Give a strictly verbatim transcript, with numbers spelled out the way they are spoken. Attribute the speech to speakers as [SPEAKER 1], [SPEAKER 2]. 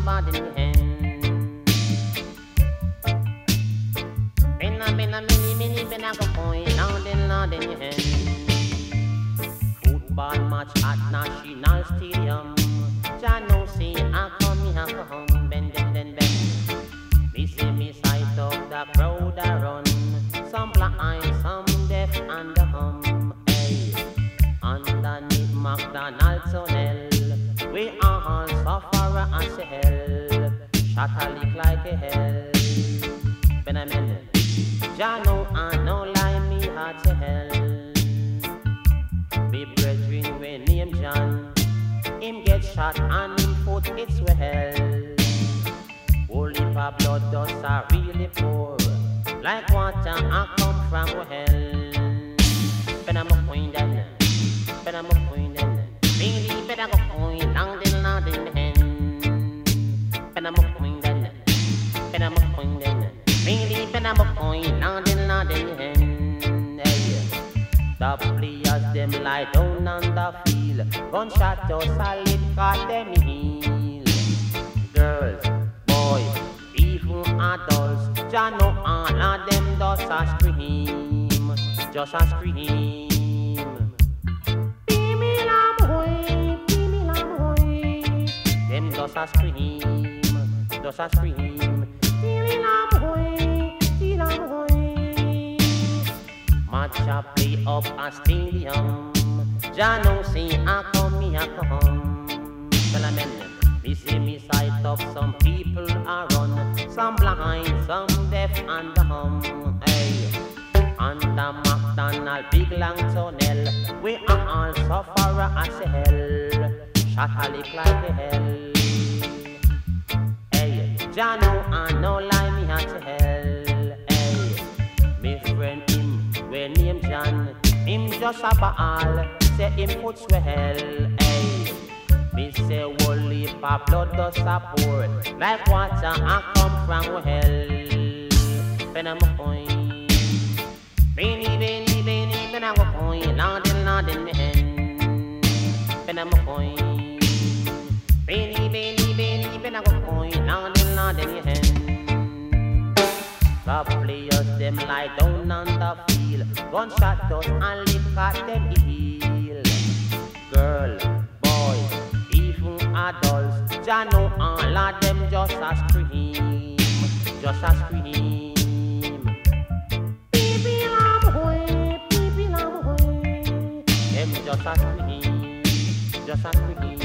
[SPEAKER 1] bad in the hand. Been a, been a, many, many, been a go point, loud and loud in your hand. Football match at National Stadium. Jah know see I come, me have to hum, bend, bend, bend, bend. Me see me sight of the crowd a run. Some blind, some deaf and the hum. Hey, underneath McDonald's tunnel, we are all suffer as hell. Shot a lick like a hell. Ben a minute, Jah know I know lie me heart to hell. Me brethren we name John. Him get shot and him foot it's well. Holy for blood does are really pour. Like water I come from hell. But I'm a queen then. But I'm a queen then. Really better go queen long din long din hen. But I'm a queen then. But I'm a queen then. Really better I'm a queen long din long din hen. Hey, the players them lie down on the field. Gunshot just solid cause them heal. Girls, boys, even adults, Jah know all of them just a scream, just a scream. Pee-me lam hoy, pee-me lam hoy. Them just a scream, just a scream. Pee-me lam hoy, pee-me lam hoy. Match a play up a stadium. Jah know see I come, me a come. Well, I mean, me see me sight up some people a run. Some blind, some deaf and dumb. Hey, under McDonald big long tunnel, we are all suffer as hell. Shot a lick like a hell. Hey, Jah know I know lie me at hell. Hey, me friend him, we name John. Him just a ball. Say him foot swell, hey. Me say holy for blood does a pour. Like water I come from hell. Ben I'm a point. Benny, Benny, Benny, Ben I'm a point. Lord and Lord in the hand. Ben I'm a point. Benny, Benny, Benny, Ben I'm a point. Lord and Lord in the hand. The players them lie down on the field. Gunshot dust and lick at them heel. Girl, boy, even adults, Jah know all of them just a scream, just a scream. Pee-pee lam hoy, pee-pee lam hoy. Them just a scream, just a scream.